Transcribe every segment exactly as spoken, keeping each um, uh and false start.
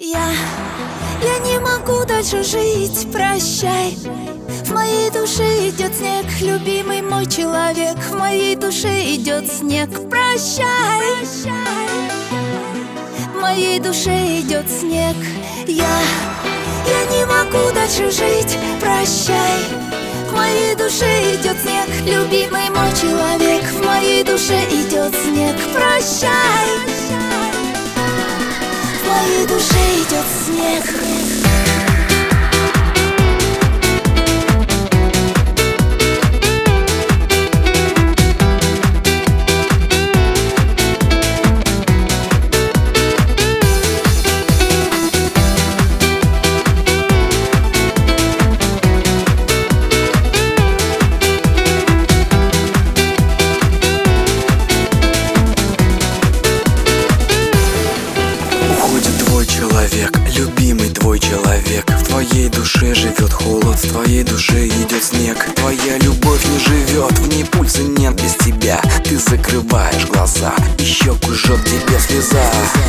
Я, я не могу дальше жить, прощай. В моей душе идет снег, любимый мой человек. В моей душе идет снег, прощай. В моей душе идет снег. Я, я не могу дальше жить, прощай. В моей душе идет снег, любимый мой человек. В моей душе идет снег, прощай. В моей душе идет снег. Человек, любимый твой человек. В твоей душе живет холод, в твоей душе идет снег. Твоя любовь не живет, в ней пульса нет без тебя. Ты закрываешь глаза, и щеку жжет тебе слеза.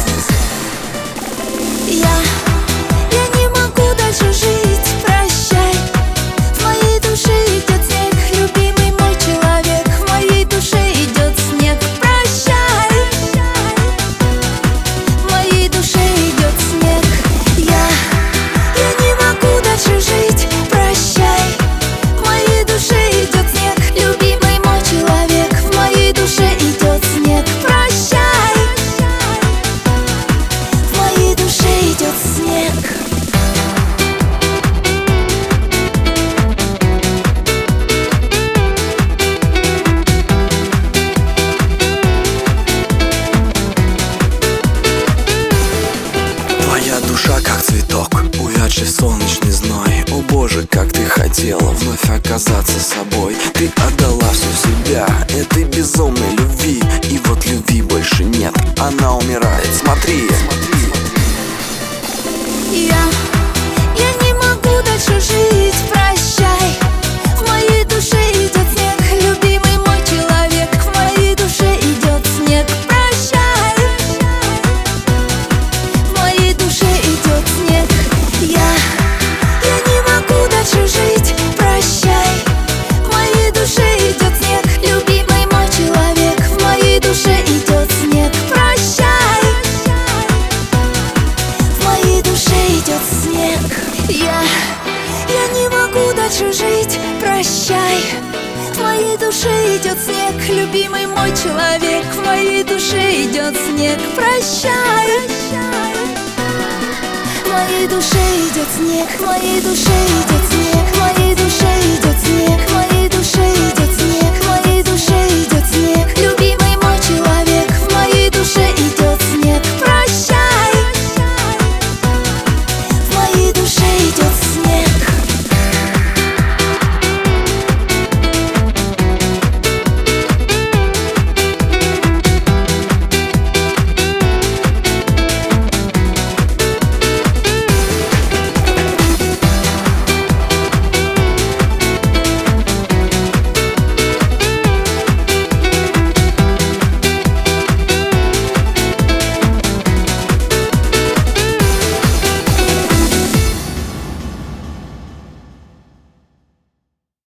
Я, я не могу дальше жить, прощай. В моей душе идет снег, любимый мой человек. В моей душе идет снег, прощай. В моей душе идет снег. Я, я не могу дальше жить, прощай. В моей душе идет снег, любимый мой человек. В моей душе идет снег, прощай. В моей душе идет снег. Твоя душа как цветок, увядший в солнечный зной. О боже, как ты хотела вновь оказаться собой. Ты отдала всю себя этой безумной любви. И вот любви больше нет, она умирает, смотри. Я, я не могу дальше жить, прощай. В моей душе идет снег, любимый мой человек. В моей душе идет снег, прощай. В моей душе идет снег. Я, я не могу дальше жить, прощай. В моей душе идет снег, любимый мой человек. В моей душе идет снег, прощай. В моей душе идет снег. Я, я не могу дальше жить, прощай. В моей душе идет снег, любимый мой человек. В моей душе идет снег, прощай. В моей душе идет снег, в моей душе идет снег, в моей душе идет снег.